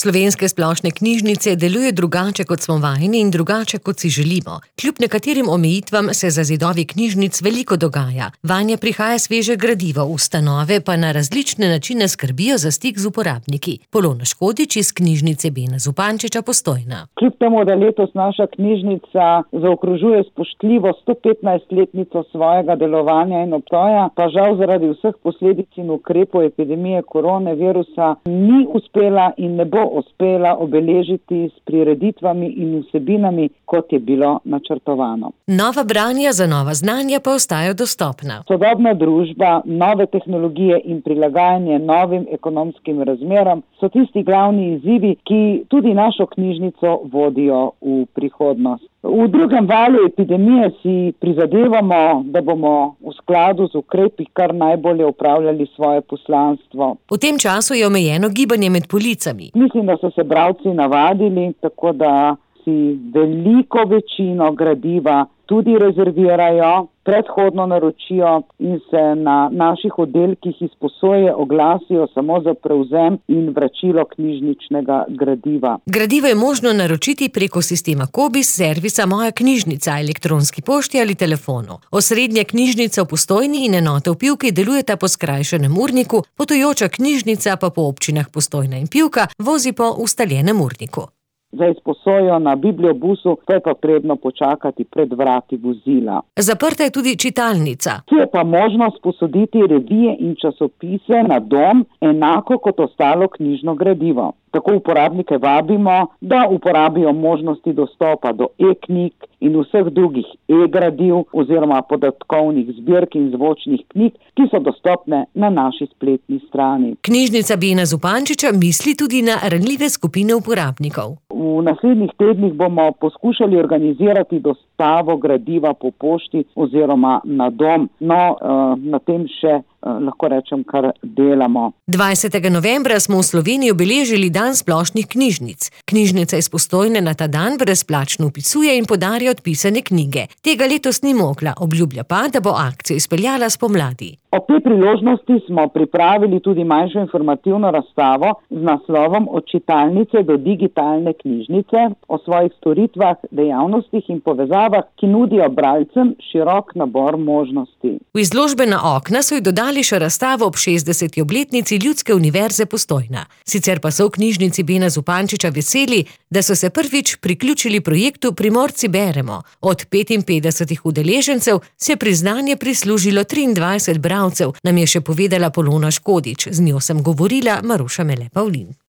Slovenske splošne knjižnice delujejo drugače, kot smo vajeni in drugače, kot si želimo. Kljub nekaterim omejitvam se za zidovi knjižnic veliko dogaja. Vanje prihaja sveže gradivo, ustanove pa na različne načine skrbijo za stik z uporabniki. Polona Škodič iz knjižnice Bena Zupančiča Postojna. Kljub temu, da letos naša knjižnica zaokrožuje spoštljivo 115-letnico svojega delovanja in obstoja, pa žal zaradi vseh posledic in ukrepov epidemije koronavirusa ni uspela in ne bo uspela obeležiti s prireditvami in vsebinami, kot je bilo načrtovano. Nova branja za nova znanja pa ostajajo dostopna. Sodobna družba, nove tehnologije in prilagajanje novim ekonomskim razmeram so tisti glavni izzivi, ki tudi našo knjižnico vodijo v prihodnost. V drugem valu epidemije si prizadevamo, da bomo v skladu z ukrepi kar najbolje upravljali svoje poslanstvo. V tem času je omejeno gibanje med policami. Mislim, da so se bralci navadili, tako da si veliko večino gradiva tudi rezervirajo, predhodno naročijo in se na naših oddelkih izposoje oglasijo samo za prevzem in vračilo knjižničnega gradiva. Gradivo je možno naročiti preko sistema Kobis, servisa Moja knjižnica, elektronski pošti ali telefonu. Osrednja knjižnica v Postojni in enota v Pivki delujeta po skrajšanem urniku, potujoča knjižnica pa po občinah Postojna in Pivka vozi po ustaljenem urniku. Za izposojo na bibliobusu pa je potrebno počakati pred vrati vozila. Zaprta je tudi čitalnica. Tu je pa možnost posoditi revije in časopise na dom, enako kot ostalo knjižno gradivo. Tako uporabnike vabimo, da uporabijo možnosti dostopa do e-knjig in vseh drugih e-gradiv oziroma podatkovnih zbirk in zvočnih knjig, ki so dostopne na naši spletni strani. Knjižnica Bena Zupančiča misli tudi na ranljive skupine uporabnikov. V naslednjih tednih bomo poskušali organizirati dostavo gradiva po pošti oziroma na dom. No, na tem še lahko rečem, kar delamo. 20. novembra smo v Sloveniji obeležili Dan splošnih knjižnic. Knjižnica iz Postojne na ta dan brezplačno vpisuje in podarja odpisane knjige. Tega letos ni mogla, obljublja pa, da bo akcijo izpeljala spomladi. Ob tej priložnosti smo pripravili tudi manjšo informativno razstavo z naslovom Od čitalnice do digitalne knjižnice, o svojih storitvah, dejavnostih in povezavah, ki nudijo bralcem širok nabor možnosti. V izložbena okna so ji dodali še razstavo ob 60. obletnici Ljudske univerze Postojna. Sicer pa so v knjižnici Bena Zupančiča veseli, da so se prvič priključili projektu Primorci beremo. Od 55 udeležencev se je priznanje prislužilo 23 bralcev, nam je še povedala Polona Škodič. Z njo sem govorila Maruša Mele Pavlin.